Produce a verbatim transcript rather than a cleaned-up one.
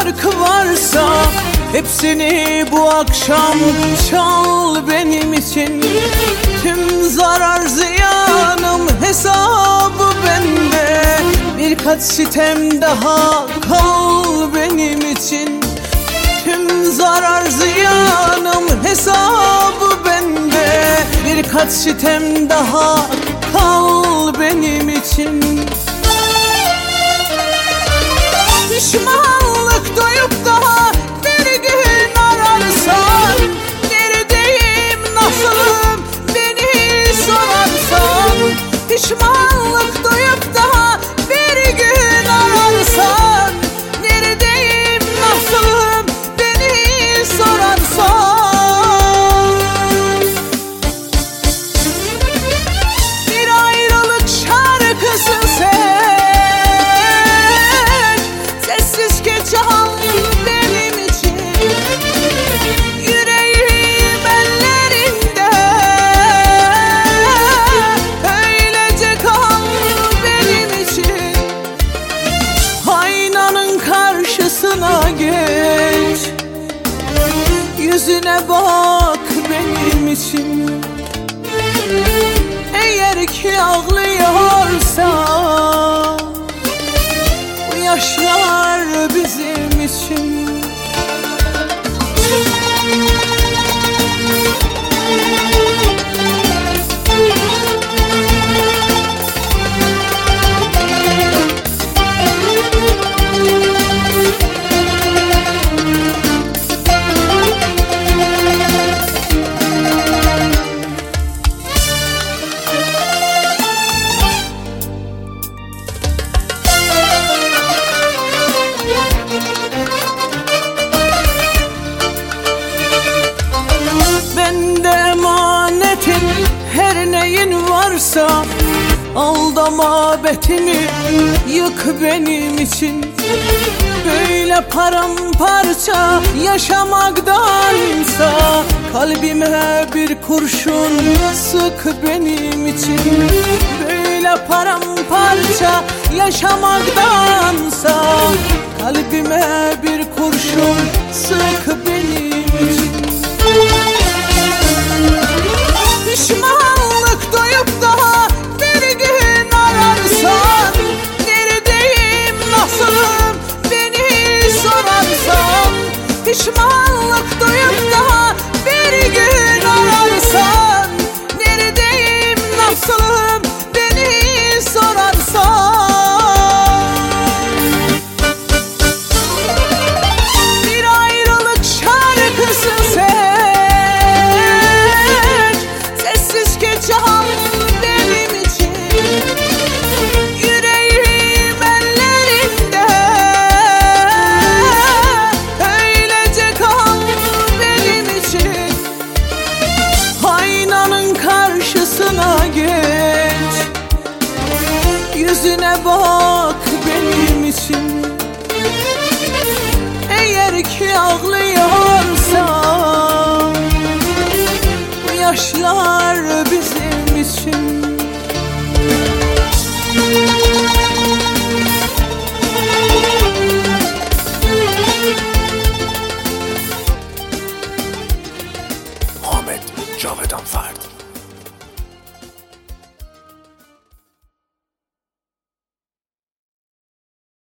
şarkı varsa hepsini bu akşam çal benim için. Tüm zarar ziyanım hesabı bende. Birkaç sitem daha kal benim için. Tüm zarar ziyanım hesabı bende. Birkaç sitem daha kal benim için. Pişmanlık duyup daha bir gün ararsan, neredeyim, nasılım beni sorarsan. Pişmanlık duyup daha bir gün ararsan, neredeyim, nasılım beni sorarsan. Bir ayrılık şarkısı sen, çal benim için. Yüreğim ellerinde, öylece kal benim için. Aynanın karşısına geç, yüzüne bak benim için. Eğer ki ağlıyorsan, bu yaşlar bizim için. Her neyin varsa aldama betimi, yık benim için. Böyle paramparça yaşamaktansa kalbime bir kurşun sık benim için. Böyle paramparça yaşamaktansa kalbime bir kurşun sık benim için. Pişmanlık duyup daha bir gün ararsan, neredeyim, nasılım beni sorarsan. Pişmanlık duyup daha bir gün ararsan, neredeyim, nasılım beni sorarsan. Bir ayrılık şarkısı sen, çal benim için. Yüreğim ellerinde, öylece kal benim için. Aynanın karşısına geç, yüzüne bak benim için. Eğer ki ağlıyorsan, bu yaşlar bizim için. Ahmet Cavedan Fert.